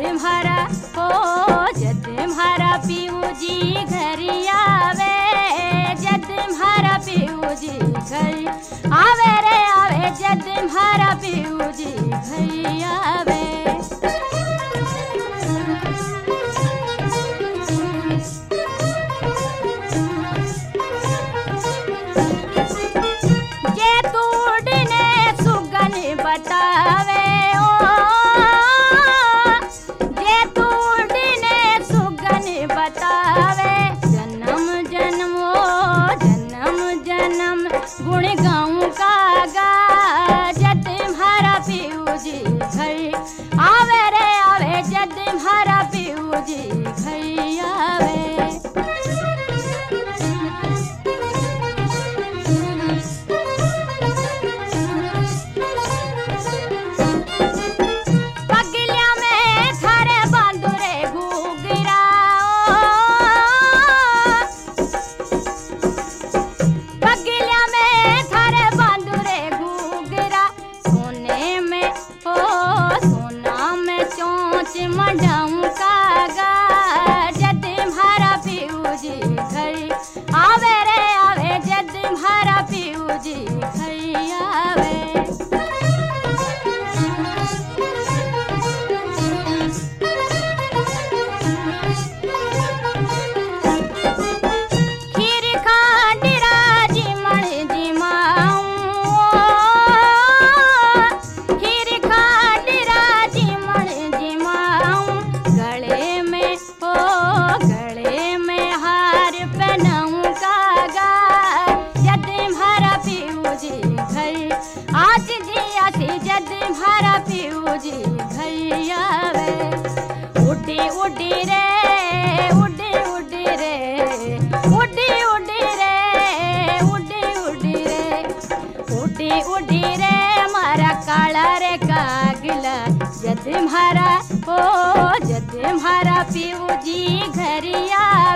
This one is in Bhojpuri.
म्हारा जद म्हारा पीऊ जी घर आवे, जद म्हारा पीऊ जी घर आवे रे आवे, जद म्हारा पीऊ जी घर आवे। जे तूड़ने सुगन बतावे जे तूड़ने सुगन बतावे, जन्म जन्म जन्म जन्म गुण गाऊं का गा, जद म्हारा पीऊ जी घर आवे रे आवे, जद म्हारा पीऊ जी घर आवे। मढ़ाऊं का गा, जद म्हारा पीऊ जी घर आवे रे आवे, जद म्हारा पीऊ जी घर आवे। खीर खांडरा जी मण जी माऊं, खीर खांडरा जी मण जी माऊं, गले में हार पहनाऊं का गा, जद म्हारा पीऊ जी घर आज जी आसी, जद म्हारा पीऊ जी घर आवे। उड़ी उड़ी रे उड़ी उड़ी रे उड़ी उड़ी रे उड़ी उड़ी रे उड़ी उड़ी रे मारा काला रे कागला, जद म्हारा जद म्हारा पीऊ जी घर आवे।